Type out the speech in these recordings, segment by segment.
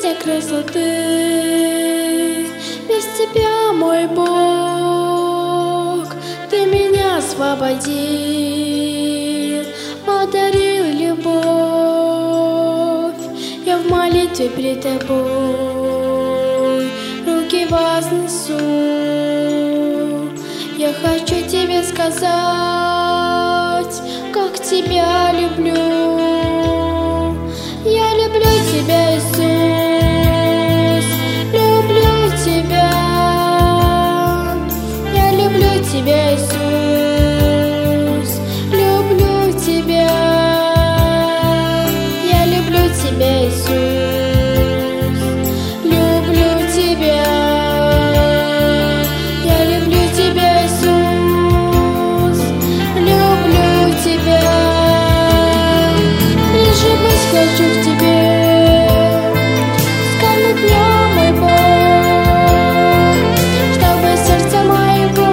вместе красоты. Без тебя, мой Бог, ты меня освободил, подарил любовь. Я в молитве перед тобой руки вознесу. Я хочу тебе сказать, как тебя люблю. Я люблю тебя, Иисус, люблю тебя. Я люблю тебя, Иисус, люблю тебя. Я люблю тебя, Иисус, люблю тебя. Я люблю тебя, Иисус, люблю тебя. Лишь быть хочу в тебе, скорбных днем, мой Бог, чтобы сердце моего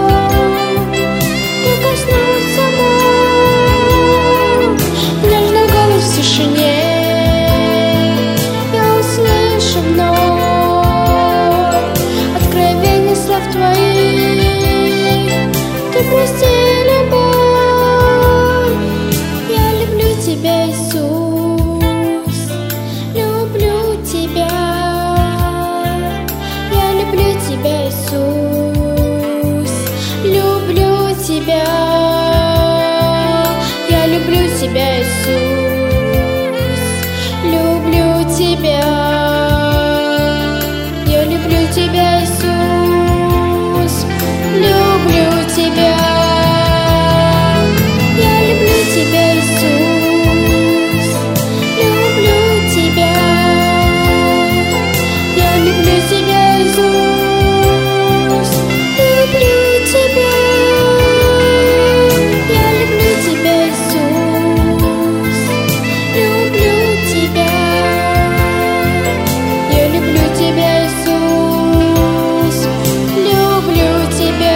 ты коснулся мной. Нежный голос в тишине я услышу вновь, откровение слов твоих ты прости любовь. Я люблю тебя, Иисус, люблю тебя. Я люблю тебя, Иисус, люблю тебя. Я люблю тебя, Иисус, люблю тебя. Я люблю тебя, Иисус, люблю тебя. Я люблю тебя, Иисус, люблю тебя. Я люблю тебя, Иисус, люблю тебя. Я люблю тебя, Иисус, люблю тебя. Я люблю тебя, Иисус, люблю тебя.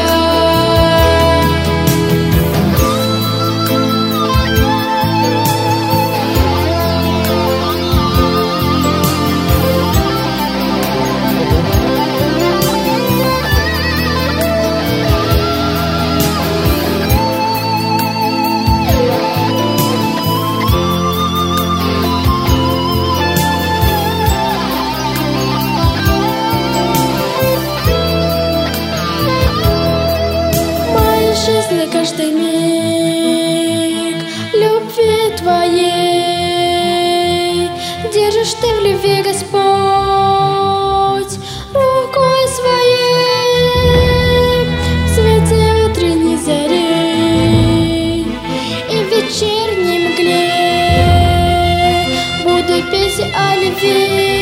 Жизни каждый миг любви твоей держишь ты в любви, Господь, рукой своей. В свете утренней зари и в вечерней мгле буду петь о любви.